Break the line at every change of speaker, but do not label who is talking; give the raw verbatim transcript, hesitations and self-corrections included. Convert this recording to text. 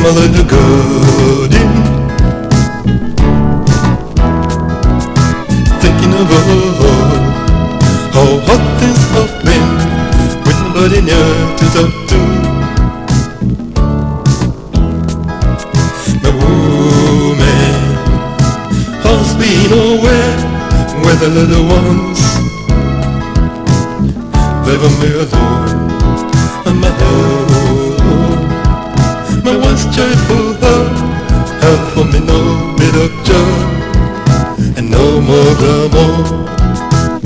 my little garden, thinking of all how hot things have been with nobody near to talk to. My woman has been away with the little ones, leaving me alone on my own. My once joyful heart had for me no bit of joy and no more glamour.